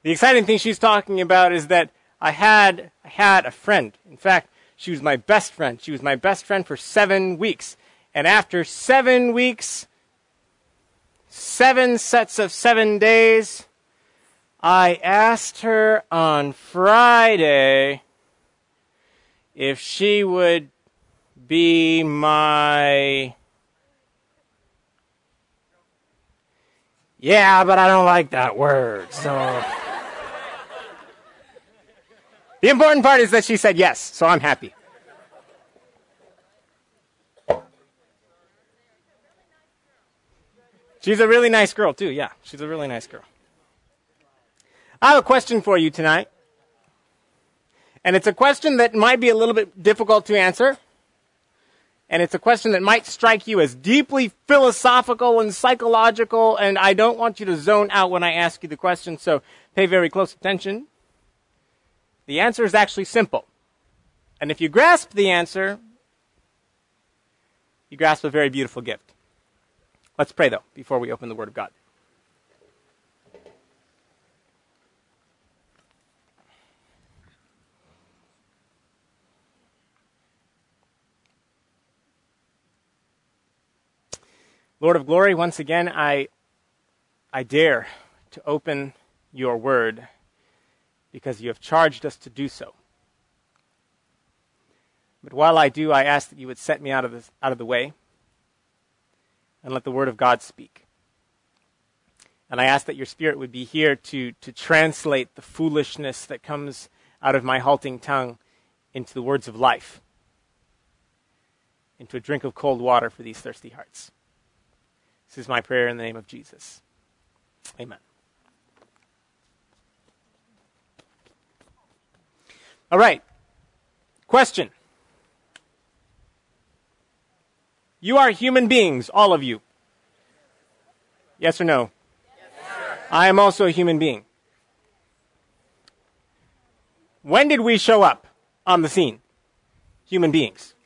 The exciting thing she's talking about is that I had a friend. In fact, she was my best friend. She was my best friend for 7 weeks. And after 7 weeks, 7 sets of 7 days, I asked her on Friday if she would be my... Yeah, but I don't like that word, so... The important part is that she said yes, so I'm happy. She's a really nice girl, too. Yeah, she's a really nice girl. I have a question for you tonight. And it's a question that might be a little bit difficult to answer. And it's a question that might strike you as deeply philosophical and psychological. And I don't want you to zone out when I ask you the question, so pay very close attention. The answer is actually simple. And if you grasp the answer, you grasp a very beautiful gift. Let's pray, though, before we open the Word of God. Lord of glory, once again, I dare to open your Word because you have charged us to do so. But while I do, I ask that you would set me out of the way and let the Word of God speak. And I ask that your Spirit would be here to translate the foolishness that comes out of my halting tongue into the words of life, into a drink of cold water for these thirsty hearts. This is my prayer in the name of Jesus. Amen. All right. Question. You are human beings, all of you. Yes or no? Yes, sir. I am also a human being. When did we show up on the scene? Human beings.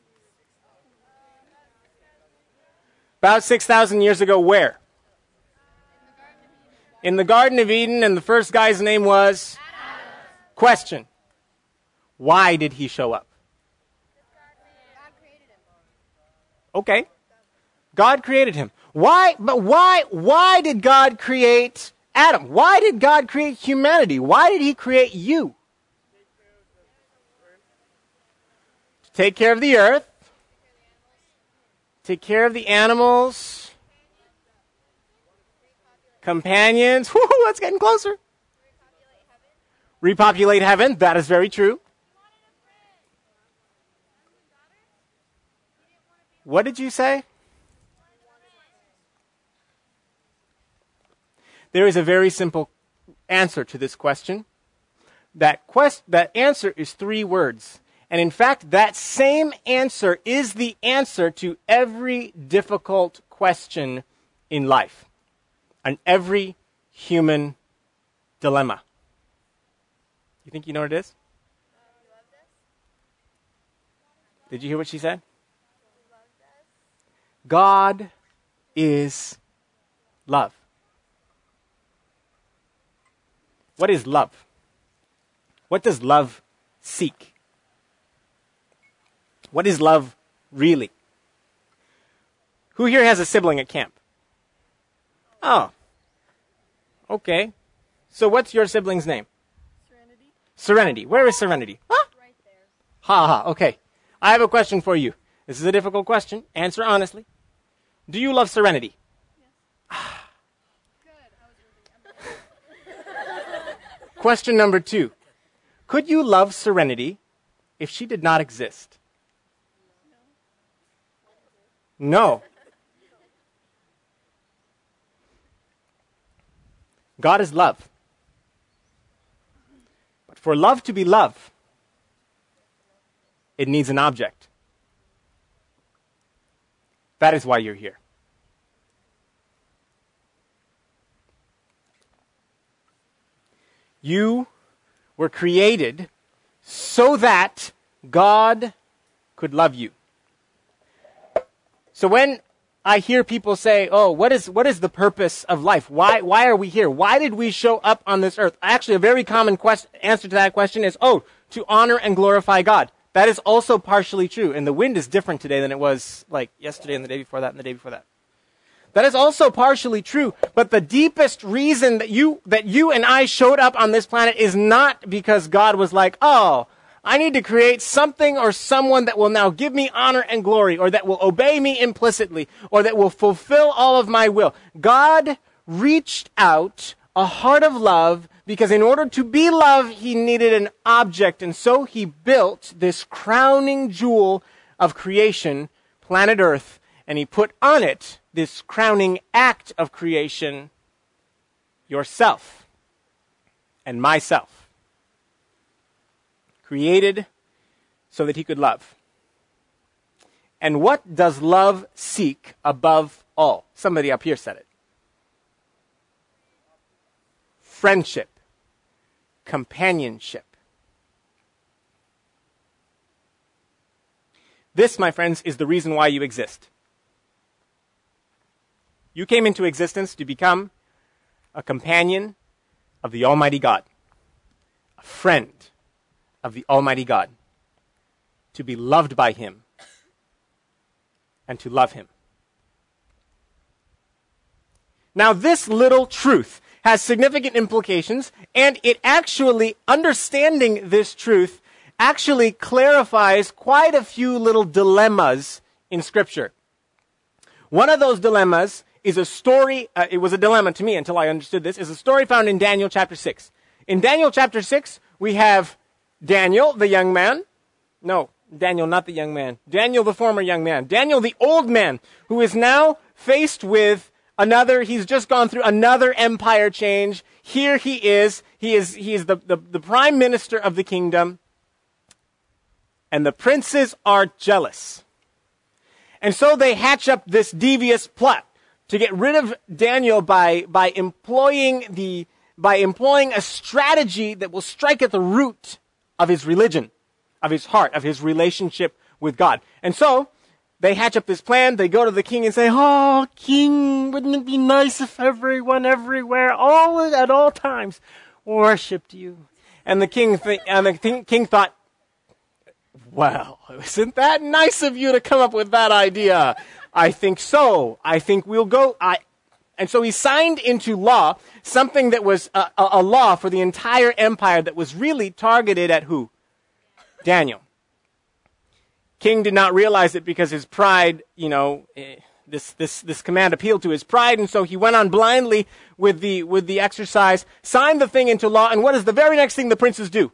About 6,000 years ago, where? In the Garden of Eden, and the first guy's name was? Adam. Question. Why did he show up? Okay. God created him. Why? But why did God create Adam? Why did God create humanity? Why did he create you? To take care of the earth. Take care of the animals. Companions. Woo-hoo, that's getting closer. Repopulate heaven. That is very true. What did you say? There is a very simple answer to this question. That answer is 3 words. And in fact, that same answer is the answer to every difficult question in life. And every human dilemma. You think you know what it is? Did you hear what she said? God is love. What is love? What does love seek? What is love really? Who here has a sibling at camp? Oh. Okay. So what's your sibling's name? Serenity. Serenity. Where is Serenity? Huh? Right there. Ha ha. Okay. I have a question for you. This is a difficult question. Answer honestly. Do you love Serenity? Yes. Good. I was really Question number 2. Could you love Serenity if she did not exist? No. God is love. But for love to be love, it needs an object. That is why you're here. You were created so that God could love you. So when I hear people say, oh, what is the purpose of life? Why are we here? Why did we show up on this earth? Actually, a very common answer to that question is, to honor and glorify God. That is also partially true. And the wind is different today than it was like yesterday and the day before that and the day before that. That is also partially true. But the deepest reason that you and I showed up on this planet is not because God was like, oh, I need to create something or someone that will now give me honor and glory, or that will obey me implicitly, or that will fulfill all of my will. God reached out a heart of love because in order to be love, he needed an object. And so he built this crowning jewel of creation, planet Earth, and he put on it this crowning act of creation, yourself and myself. Created so that he could love. And what does love seek above all? Somebody up here said it. Friendship. Companionship. This, my friends, is the reason why you exist. You came into existence to become a companion of the Almighty God. A friend of the Almighty God, to be loved by him and to love him. Now, this little truth has significant implications, and it actually, understanding this truth, actually clarifies quite a few little dilemmas in Scripture. One of those dilemmas is a story, it was a dilemma to me until I understood this, is a story found in Daniel chapter 6. In Daniel chapter 6, we have Daniel, the young man. No, Daniel, not the young man. Daniel, the former young man. Daniel, the old man, who is now faced with he's just gone through another empire change. Here he is the prime minister of the kingdom. And the princes are jealous. And so they hatch up this devious plot to get rid of Daniel by employing a strategy that will strike at the root of his religion, of his heart, of his relationship with God. And so, they hatch up this plan, they go to the king and say, oh, king, wouldn't it be nice if everyone everywhere, at all times, worshipped you? And the king thought, well, isn't that nice of you to come up with that idea? I think so. I think we'll go. And so he signed into law something that was a law for the entire empire that was really targeted at who? Daniel. King did not realize it because his pride, this command appealed to his pride, and so he went on blindly with the exercise, signed the thing into law, and what is the very next thing the princes do?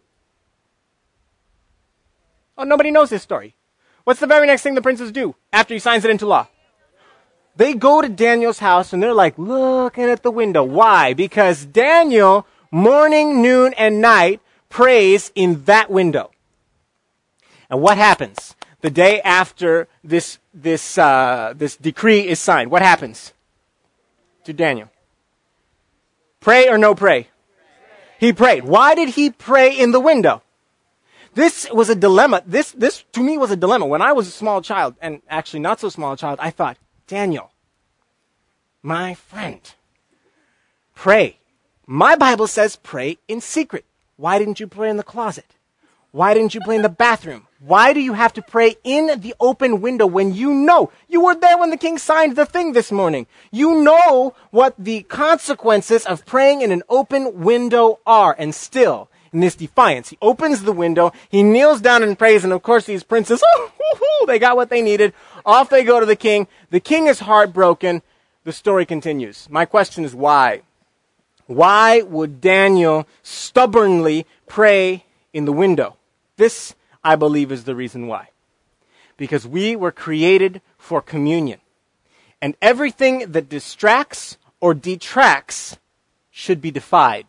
Oh, nobody knows this story. What's the very next thing the princes do after he signs it into law? They go to Daniel's house and they're like looking at the window. Why? Because Daniel, morning, noon, and night, prays in that window. And what happens? The day after this decree is signed, what happens to Daniel? Pray or no pray? He prayed. Why did he pray in the window? This was a dilemma. This to me was a dilemma. When I was a small child, and actually not so small a child, I thought, Daniel, my friend, pray. My Bible says pray in secret. Why didn't you pray in the closet? Why didn't you pray in the bathroom? Why do you have to pray in the open window when you know? You were there when the king signed the thing this morning. You know what the consequences of praying in an open window are. And still, in this defiance, he opens the window, he kneels down and prays, and of course these princes, they got what they needed. Off they go to the king. The king is heartbroken. The story continues. My question is why? Why would Daniel stubbornly pray in the window? This, I believe, is the reason why. Because we were created for communion. And everything that distracts or detracts should be defied.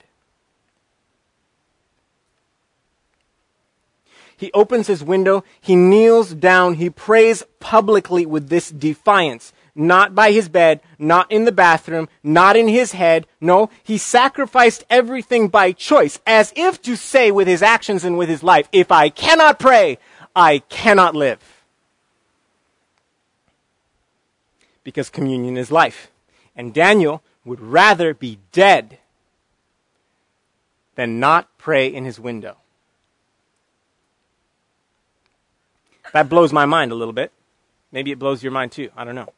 He opens his window, he kneels down, he prays publicly with this defiance. Not by his bed, not in the bathroom, not in his head. No, he sacrificed everything by choice, as if to say with his actions and with his life, if I cannot pray, I cannot live. because communion is life. And Daniel would rather be dead than not pray in his window. That blows my mind a little bit. Maybe it blows your mind too. I don't know.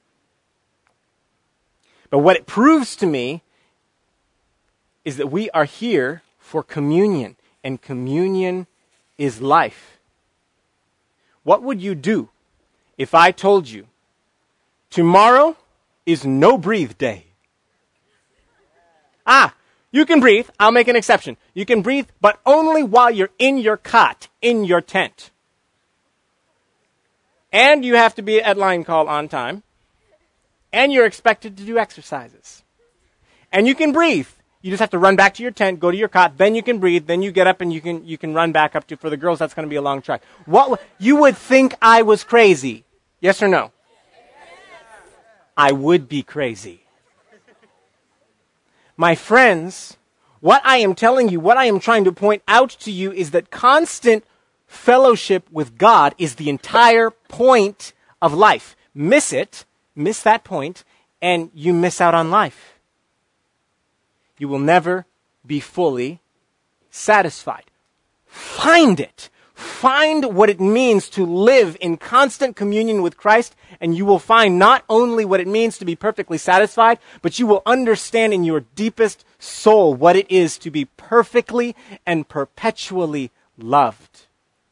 But what it proves to me is that we are here for communion, and communion is life. What would you do if I told you tomorrow is no breathe day? You can breathe. I'll make an exception. You can breathe, but only while you're in your cot, in your tent. And you have to be at line call on time. And you're expected to do exercises. And you can breathe. You just have to run back to your tent, go to your cot, then you can breathe, then you get up and you can run back up to, for the girls, that's going to be a long trek. You would think I was crazy. Yes or no? I would be crazy. My friends, what I am telling you, what I am trying to point out to you is that constant fellowship with God is the entire point of life. Miss that point, and you miss out on life. You will never be fully satisfied. Find it. Find what it means to live in constant communion with Christ, and you will find not only what it means to be perfectly satisfied, but you will understand in your deepest soul what it is to be perfectly and perpetually loved.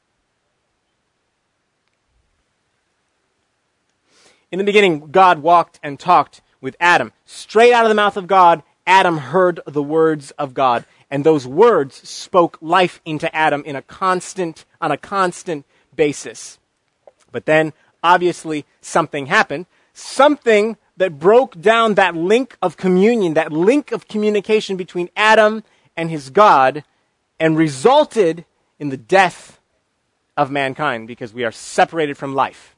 In the beginning, God walked and talked with Adam. Straight out of the mouth of God, Adam heard the words of God. And those words spoke life into Adam on a constant basis. But then, obviously, something happened. Something that broke down that link of communion, that link of communication between Adam and his God, and resulted in the death of mankind because we are separated from life.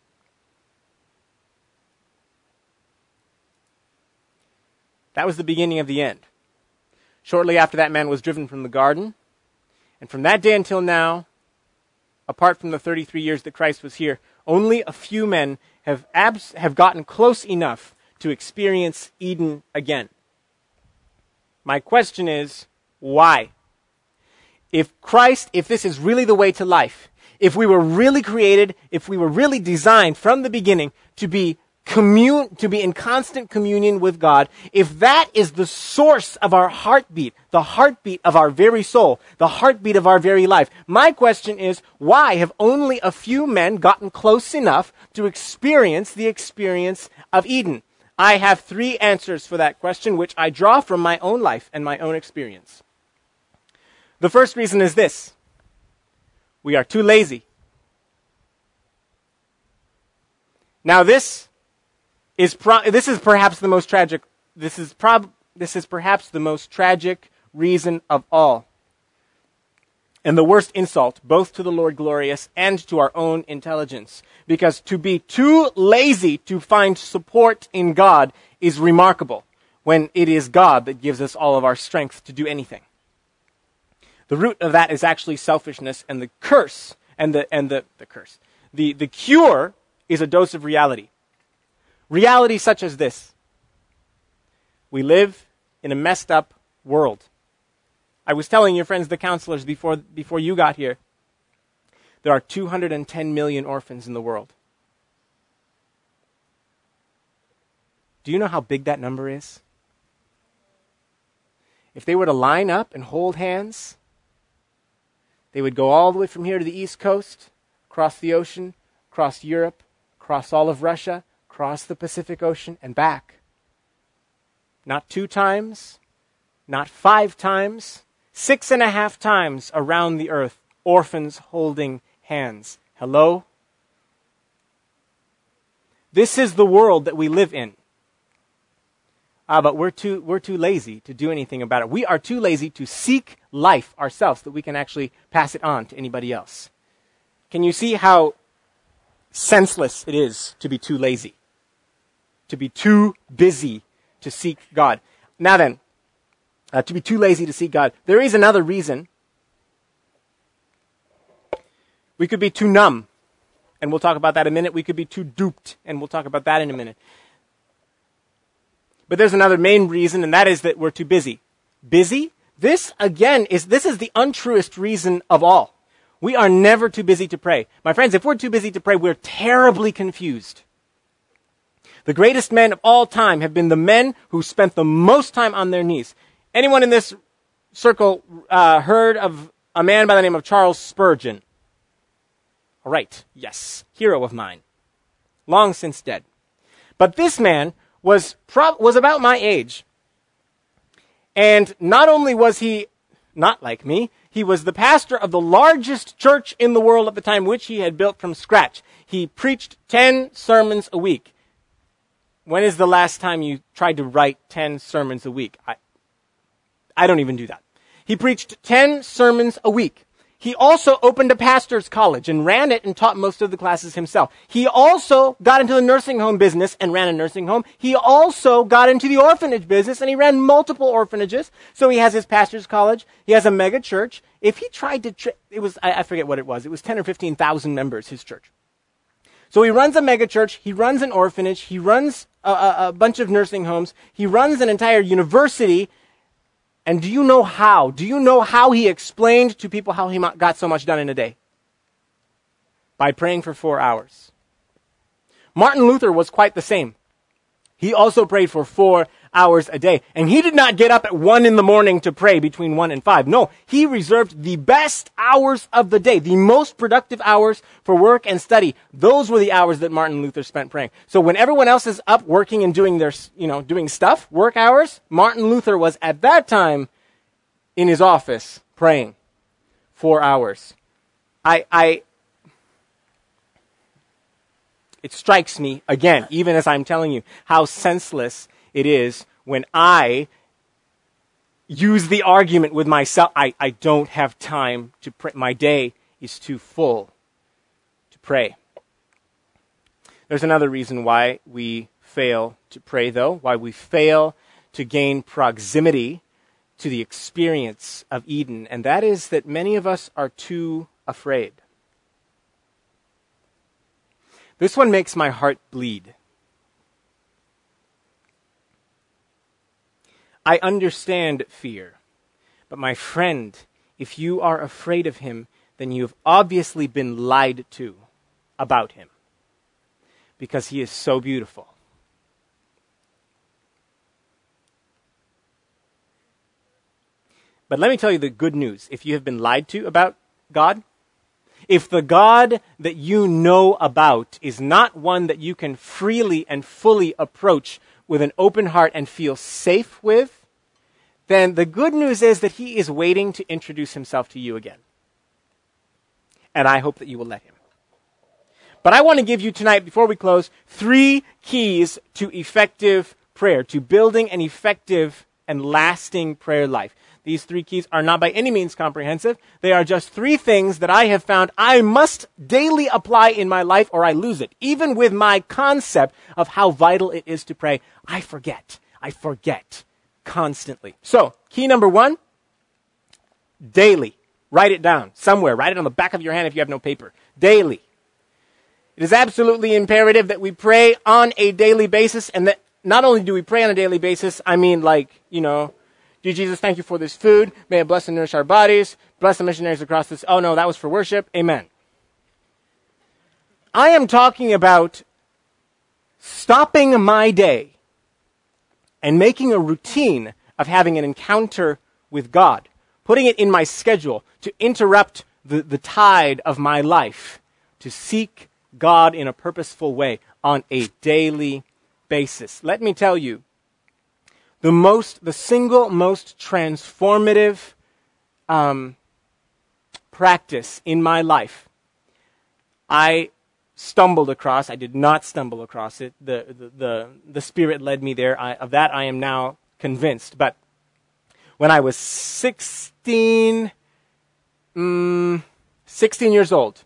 That was the beginning of the end. Shortly after that, man was driven from the garden. And from that day until now, apart from the 33 years that Christ was here, only a few men have gotten close enough to experience Eden again. My question is, why? If this is really the way to life, if we were really created, if we were really designed from the beginning to be in constant communion with God, if that is the source of our heartbeat, the heartbeat of our very soul, the heartbeat of our very life, my question is, why have only a few men gotten close enough to experience the experience of Eden? I have 3 answers for that question, which I draw from my own life and my own experience. The first reason is this: we are too lazy. Now this is perhaps the most tragic. This is perhaps the most tragic reason of all, and the worst insult both to the Lord glorious and to our own intelligence. Because to be too lazy to find support in God is remarkable, when it is God that gives us all of our strength to do anything. The root of that is actually selfishness, and the curse the cure is a dose of reality. Reality such as this: we live in a messed up world. I was telling your friends, the counselors, before you got here, there are 210 million orphans in the world. Do you know how big that number is? If they were to line up and hold hands, they would go all the way from here to the East Coast, across the ocean, across Europe, across all of Russia, across the Pacific Ocean, and back. Not 2 times, not 5 times, 6.5 times around the earth, orphans holding hands. Hello? This is the world that we live in. But we're too lazy to do anything about it. We are too lazy to seek life ourselves, that we can actually pass it on to anybody else. Can you see how senseless it is to be too lazy? To be too busy to seek God. Now then, to be too lazy to seek God. There is another reason. We could be too numb. and we'll talk about that in a minute. We could be too duped, and we'll talk about that in a minute. But there's another main reason, and that is that we're too busy. Busy? This is the untruest reason of all. We are never too busy to pray. My friends, if we're too busy to pray, we're terribly confused. The greatest men of all time have been the men who spent the most time on their knees. Anyone in this circle heard of a man by the name of Charles Spurgeon? All right, yes, hero of mine, long since dead. But this man was about my age. And not only was he not like me, he was the pastor of the largest church in the world at the time, which he had built from scratch. He preached 10 sermons a week. When is the last time you tried to write 10 sermons a week? I don't even do that. He preached 10 sermons a week. He also opened a pastor's college and ran it and taught most of the classes himself. He also got into the nursing home business and ran a nursing home. He also got into the orphanage business and he ran multiple orphanages. So he has his pastor's college. He has a mega church. If he tried to, I forget what it was. It was 10 or 15,000 members, his church. So he runs a mega church. He runs an orphanage. He runs a bunch of nursing homes. He runs an entire university. And do you know how? Do you know how he explained to people how he got so much done in a day? By praying for 4 hours. Martin Luther was quite the same. He also prayed for 4 hours a day. And he did not get up at 1 a.m. to pray between 1 and 5. No, he reserved the best hours of the day, the most productive hours for work and study. Those were the hours that Martin Luther spent praying. So when everyone else is up working and doing their, doing stuff, work hours, Martin Luther was at that time in his office praying 4 hours. It strikes me, again, even as I'm telling you, how senseless it is when I use the argument with myself, I don't have time to pray. My day is too full to pray. There's another reason why we fail to pray, though, why we fail to gain proximity to the experience of Eden, and that is that many of us are too afraid. This one makes my heart bleed. I understand fear. But my friend, if you are afraid of him, then you've obviously been lied to about him. Because he is so beautiful. But let me tell you the good news. If you have been lied to about God, if the God that you know about is not one that you can freely and fully approach with an open heart and feel safe with, then the good news is that he is waiting to introduce himself to you again. And I hope that you will let him. But I want to give you tonight, before we close, 3 keys to effective prayer, to building an effective and lasting prayer life. These 3 keys are not by any means comprehensive. They are just 3 things that I have found I must daily apply in my life or I lose it. Even with my concept of how vital it is to pray, I forget constantly. So, key number 1, daily. Write it down somewhere. Write it on the back of your hand if you have no paper. Daily. It is absolutely imperative that we pray on a daily basis, and that not only do we pray on a daily basis, I mean dear Jesus, thank you for this food. May it bless and nourish our bodies. Bless the missionaries across this. Oh no, that was for worship. Amen. I am talking about stopping my day and making a routine of having an encounter with God. Putting it in my schedule to interrupt the tide of my life. To seek God in a purposeful way on a daily basis. Let me tell you, the single most transformative practice in my life, I stumbled across. I did not stumble across it. The Spirit led me there. Of that I am now convinced. But when I was 16 years old,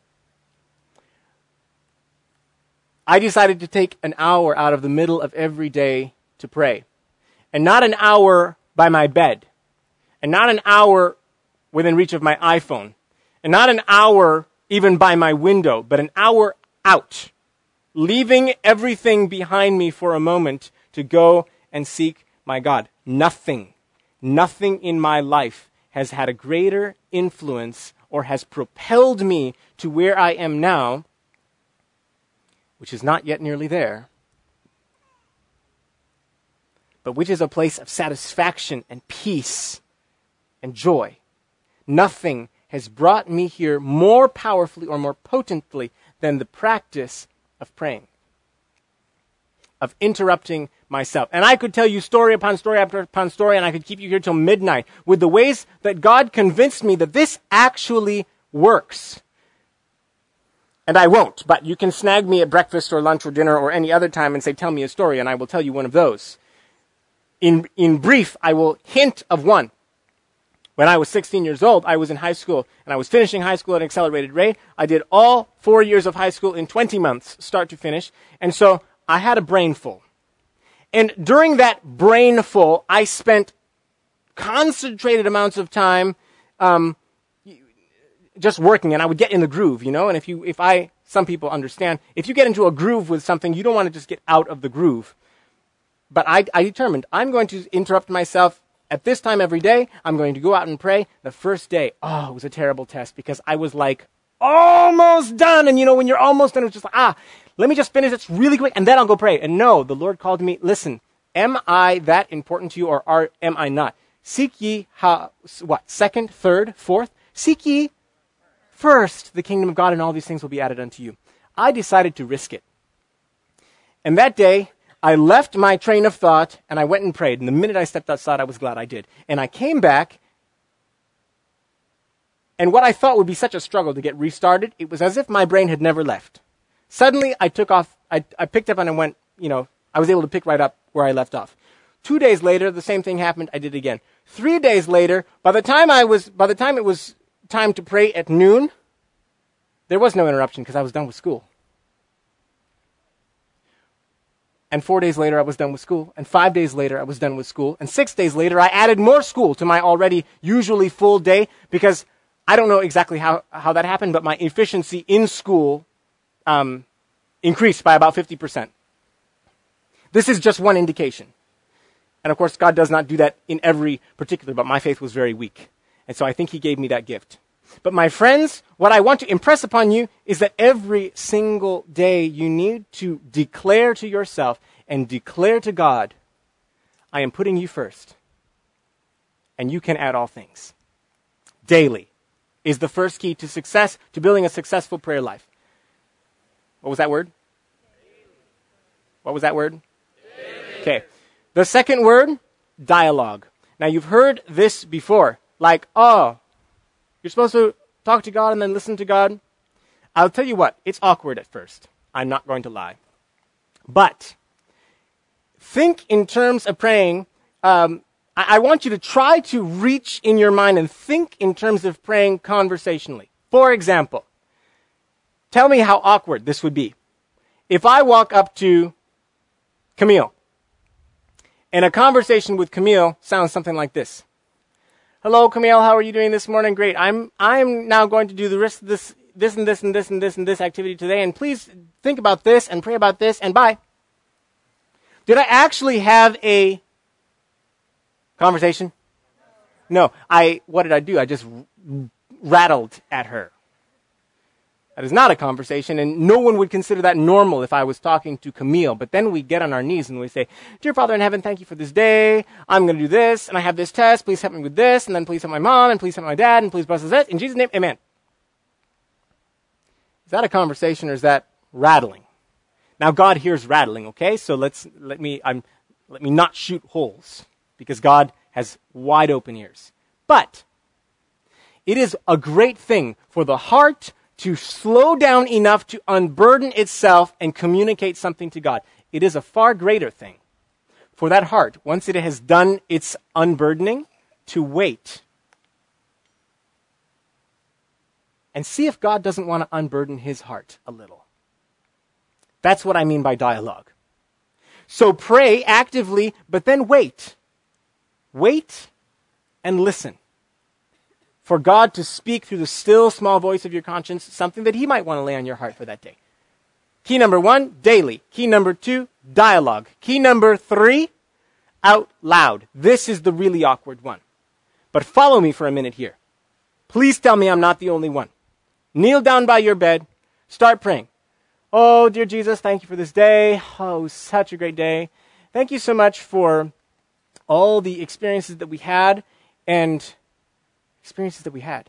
I decided to take an hour out of the middle of every day to pray. And not an hour by my bed. And not an hour within reach of my iPhone. And not an hour even by my window. But an hour out, leaving everything behind me for a moment to go and seek my God. Nothing in my life has had a greater influence or has propelled me to where I am now, which is not yet nearly there, but which is a place of satisfaction and peace and joy. Nothing has brought me here more powerfully or more potently than the practice of praying, of interrupting myself. And I could tell you story upon story upon story, and I could keep you here till midnight with the ways that God convinced me that this actually works. And I won't, but you can snag me at breakfast or lunch or dinner or any other time and say, tell me a story, and I will tell you one of those. In brief, I will hint of one. When I was 16 years old, I was in high school, and I was finishing high school at an accelerated rate. I did all 4 years of high school in 20 months, start to finish, and so I had a brain full. And during that brain full, I spent concentrated amounts of time just working, and I would get in the groove, and some people understand, if you get into a groove with something, you don't want to just get out of the groove. But I determined, I'm going to interrupt myself at this time every day. I'm going to go out and pray. The first day, it was a terrible test because I was like, almost done. And when you're almost done, it's just like, let me just finish this really quick and then I'll go pray. And no, the Lord called me, listen, am I that important to you or am I not? Seek ye, second, third, fourth? Seek ye first the kingdom of God and all these things will be added unto you. I decided to risk it. And that day, I left my train of thought and I went and prayed. And the minute I stepped outside, I was glad I did. And I came back, and what I thought would be such a struggle to get restarted, it was as if my brain had never left. Suddenly, I took off, I picked up and I went, I was able to pick right up where I left off. 2 days later, the same thing happened, I did it again. 3 days later, by the time it was time to pray at noon, there was no interruption because I was done with school. And 4 days later, I was done with school. And 5 days later, I was done with school. And 6 days later, I added more school to my already usually full day because I don't know exactly how that happened, but my efficiency in school increased by about 50%. This is just one indication. And of course, God does not do that in every particular, but my faith was very weak. And so I think he gave me that gift. But my friends, what I want to impress upon you is that every single day you need to declare to yourself and declare to God, I am putting you first. And you can add all things. Daily is the first key to success, to building a successful prayer life. What was that word? What was that word? Okay. The second word, dialogue. Now you've heard this before. Like, you're supposed to talk to God and then listen to God. I'll tell you what, it's awkward at first. I'm not going to lie. But think in terms of praying. I want you to try to reach in your mind and think in terms of praying conversationally. For example, tell me how awkward this would be. If I walk up to Camille, and a conversation with Camille sounds something like this. Hello, Camille, how are you doing this morning? Great. I'm now going to do the rest of this and this and this and this and this activity today, and please think about this and pray about this, and bye. Did I actually have a conversation? No. What did I do? I just rattled at her. That is not a conversation, and no one would consider that normal if I was talking to Camille. But then we get on our knees and we say, Dear Father in heaven, thank you for this day. I'm going to do this, and I have this test. Please help me with this, and then please help my mom, and please help my dad, and please bless us. In Jesus' name, amen. Is that a conversation, or is that rattling? Now, God hears rattling, okay? So let me not shoot holes, because God has wide open ears. But it is a great thing for the heart to slow down enough to unburden itself and communicate something to God. It is a far greater thing for that heart, once it has done its unburdening, to wait and see if God doesn't want to unburden his heart a little. That's what I mean by dialogue. So pray actively, but then wait. Wait and listen for God to speak through the still small voice of your conscience, something that he might want to lay on your heart for that day. Key number 1, daily. Key number 2, dialogue. Key number 3, out loud. This is the really awkward one. But follow me for a minute here. Please tell me I'm not the only one. Kneel down by your bed. Start praying. Oh, dear Jesus, thank you for this day. Oh, such a great day. Thank you so much for all the experiences that we had and experiences that we had.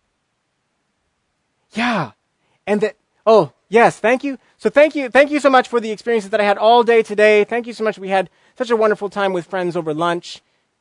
Yeah. And that, oh, yes, thank you. So thank you so much for the experiences that I had all day today. Thank you so much. We had such a wonderful time with friends over lunch.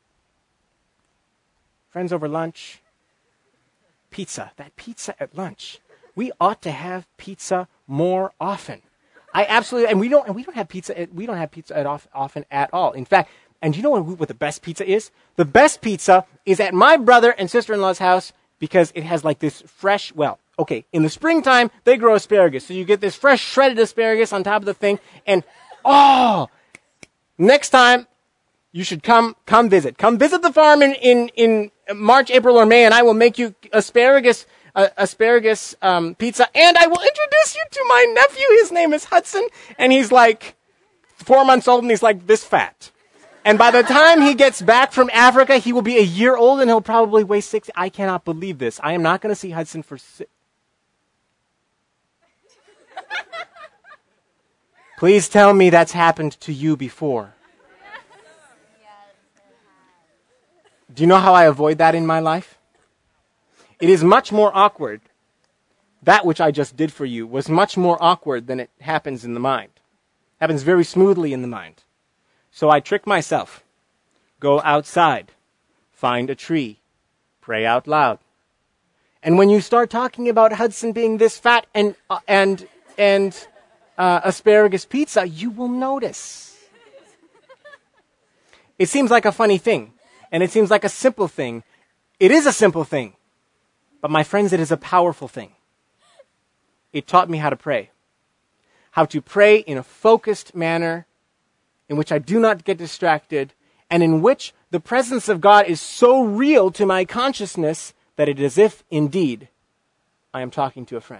Friends over lunch. Pizza. That pizza at lunch. We ought to have pizza more often. I absolutely, and we don't have pizza. We don't have pizza often at all. In fact, and you know what the best pizza is? The best pizza is at my brother and sister-in-law's house because it has like this fresh. Well, okay, in the springtime they grow asparagus, so you get this fresh shredded asparagus on top of the thing, and next time you should come visit. Come visit the farm in March, April, or May, and I will make you asparagus pizza, and I will introduce you to my nephew. His name is Hudson, and he's like 4 months old, and he's like this fat. And by the time he gets back from Africa, he will be a year old, and he'll probably weigh 60. I cannot believe this. I am not going to see Hudson for Please tell me that's happened to you before. Do you know how I avoid that in my life? It is much more awkward. That which I just did for you was much more awkward than it happens in the mind. It happens very smoothly in the mind. So I trick myself. Go outside. Find a tree. Pray out loud. And when you start talking about Hudson being this fat and asparagus pizza, you will notice. It seems like a funny thing. And it seems like a simple thing. It is a simple thing. But my friends, it is a powerful thing. It taught me how to pray. How to pray in a focused manner, in which I do not get distracted, and in which the presence of God is so real to my consciousness that it is as if, indeed, I am talking to a friend.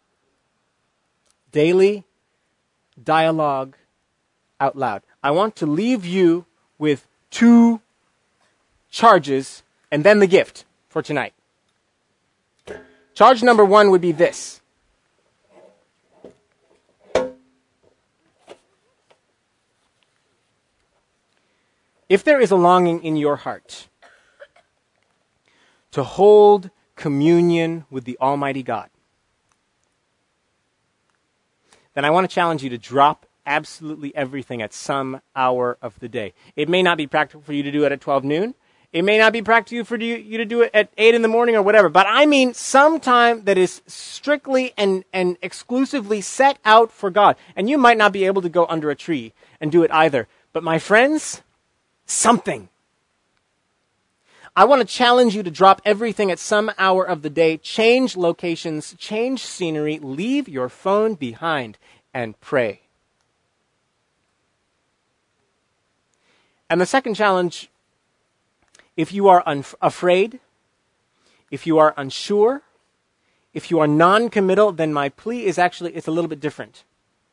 Daily dialogue out loud. I want to leave you with 2 charges and then the gift for tonight. Charge number 1 would be this. If there is a longing in your heart to hold communion with the Almighty God, then I want to challenge you to drop absolutely everything at some hour of the day. It may not be practical for you to do it at 12 noon. It may not be practical for you to do it at 8 in the morning or whatever. But I mean some time that is strictly and exclusively set out for God. And you might not be able to go under a tree and do it either. But my friends, something. I want to challenge you to drop everything at some hour of the day, change locations, change scenery, leave your phone behind, and pray. And the second challenge, if you are afraid, if you are unsure, if you are non-committal, then my plea is actually, it's a little bit different.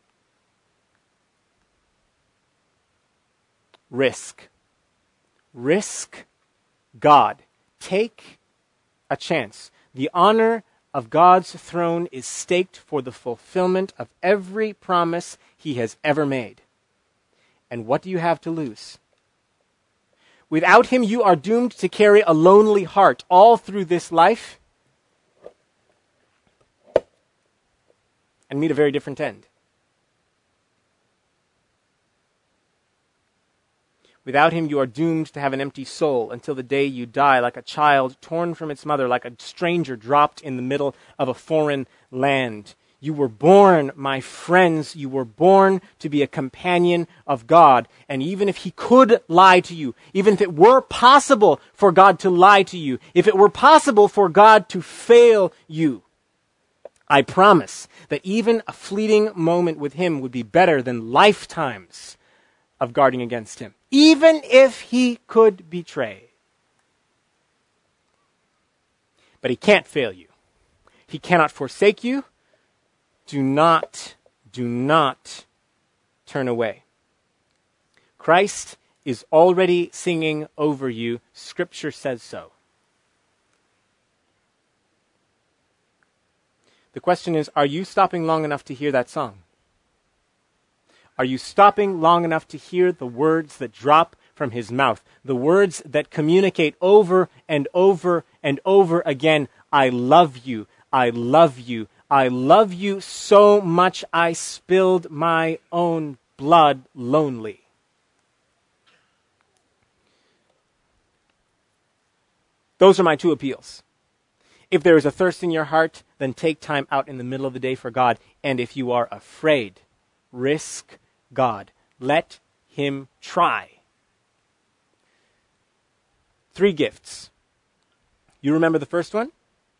Risk. Risk God. Take a chance. The honor of God's throne is staked for the fulfillment of every promise he has ever made. And what do you have to lose? Without him, you are doomed to carry a lonely heart all through this life and meet a very different end. Without him, you are doomed to have an empty soul until the day you die, like a child torn from its mother, like a stranger dropped in the middle of a foreign land. You were born, my friends, you were born to be a companion of God. And even if he could lie to you, even if it were possible for God to lie to you, if it were possible for God to fail you, I promise that even a fleeting moment with him would be better than lifetimes of guarding against him, even if he could betray. But he can't fail you. He cannot forsake you. Do not Do not turn away. Christ is already singing over you. Scripture says so. The question is, are you stopping long enough to hear that song? Are you stopping long enough to hear the words that drop from his mouth? The words that communicate over and over and over again, I love you, I love you, I love you so much I spilled my own blood lonely. Those are my two appeals. If there is a thirst in your heart, then take time out in the middle of the day for God. And if you are afraid, risk God. Let him try. 3 gifts. You remember the first one?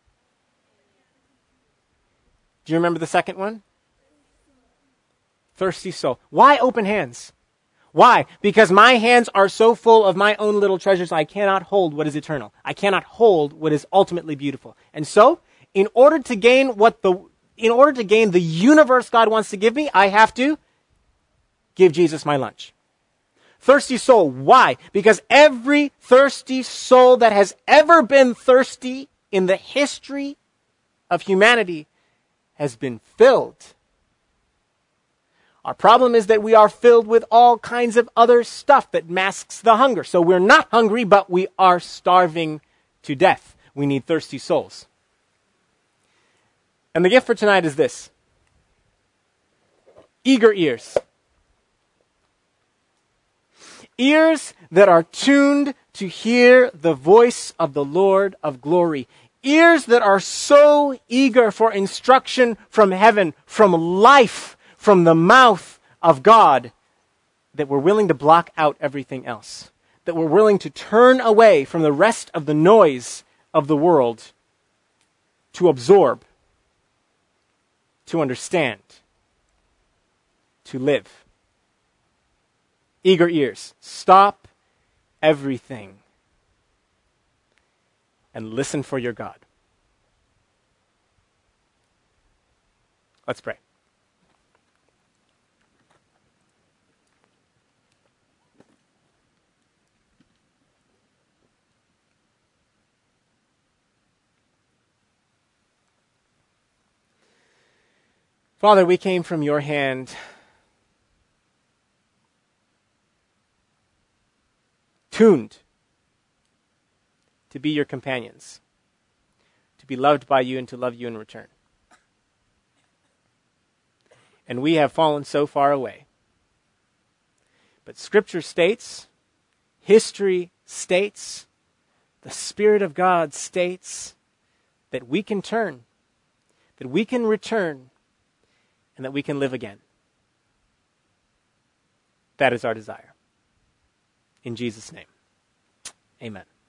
Do you remember the second one? Thirsty soul. Why open hands? Why? Because my hands are so full of my own little treasures, I cannot hold what is eternal. I cannot hold what is ultimately beautiful. And so, in order to gain the universe God wants to give me, I have to give Jesus my lunch. Thirsty soul. Why? Because every thirsty soul that has ever been thirsty in the history of humanity has been filled. Our problem is that we are filled with all kinds of other stuff that masks the hunger. So we're not hungry, but we are starving to death. We need thirsty souls. And the gift for tonight is this. Eager ears. Ears that are tuned to hear the voice of the Lord of glory. Ears that are so eager for instruction from heaven, from life, from the mouth of God, that we're willing to block out everything else. That we're willing to turn away from the rest of the noise of the world to absorb, to understand, to live. Eager ears. Stop everything and listen for your God. Let's pray. Father, we came from your hand tuned to be your companions, to be loved by you and to love you in return. And we have fallen so far away. But Scripture states, history states, the Spirit of God states that we can turn, that we can return, and that we can live again. That is our desire. In Jesus' name, amen.